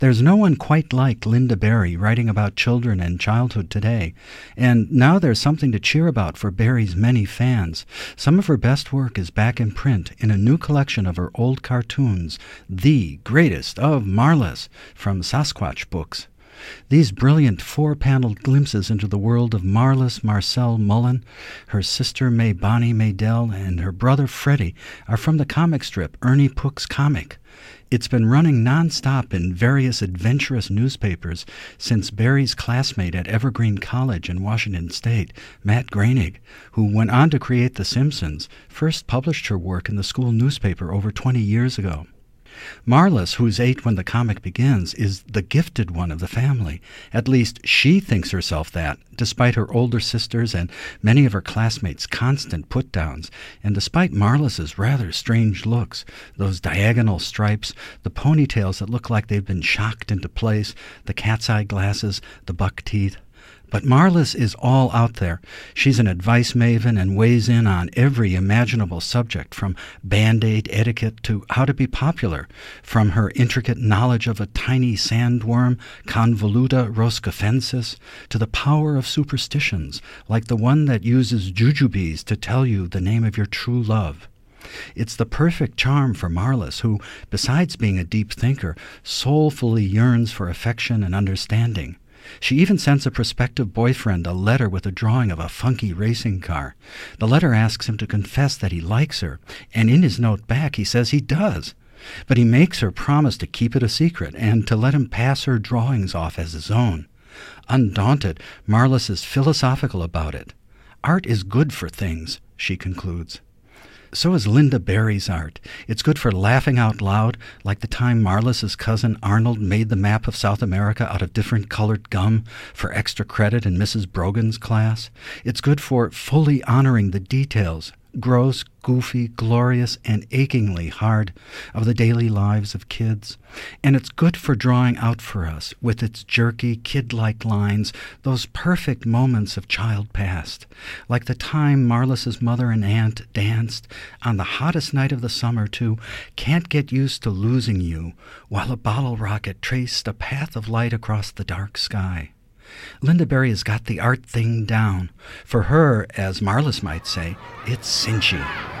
There's no one quite like Linda Barry writing about children and childhood today, and now there's something to cheer about for Barry's many fans. Some of her best work is back in print in a new collection of her old cartoons, The Greatest of Marlis, from Sasquatch Books. These brilliant four-paneled glimpses into the world of Marlis Marcel Mullen, her sister May Bonnie Maydell, and her brother Freddie are from the comic strip Ernie Puck's Comic. It's been running non-stop in various adventurous newspapers since Barry's classmate at Evergreen College in Washington State, Matt Groening, who went on to create The Simpsons, first published her work in the school newspaper over 20 years ago. Marlis, who's 8 when the comic begins, is the gifted one of the family. At least she thinks herself that, despite her older sisters and many of her classmates' constant put-downs, and despite Marlis's rather strange looks, those diagonal stripes, the ponytails that look like they've been shocked into place, the cat's eye glasses, the buck teeth. But Marlis is all out there. She's an advice maven and weighs in on every imaginable subject, from Band-Aid etiquette to how to be popular, from her intricate knowledge of a tiny sandworm, Convoluta roscafensis, to the power of superstitions, like the one that uses jujubes to tell you the name of your true love. It's the perfect charm for Marlis, who, besides being a deep thinker, soulfully yearns for affection and understanding. She even sends a prospective boyfriend a letter with a drawing of a funky racing car. The letter asks him to confess that he likes her, and in his note back he says he does. But he makes her promise to keep it a secret and to let him pass her drawings off as his own. Undaunted, Marlis is philosophical about it. Art is good for things, she concludes. So is Linda Barry's art. It's good for laughing out loud, like the time Marlis's cousin Arnold made the map of South America out of different colored gum for extra credit in Mrs. Brogan's class. It's good for fully honoring the details, gross, goofy, glorious, and achingly hard, of the daily lives of kids. And it's good for drawing out for us, with its jerky, kid-like lines, those perfect moments of child past, like the time Marlis's mother and aunt danced on the hottest night of the summer to Can't Get Used to Losing You, while a bottle rocket traced a path of light across the dark sky. Linda Barry has got the art thing down. For her, as Marlis might say, it's cinchy.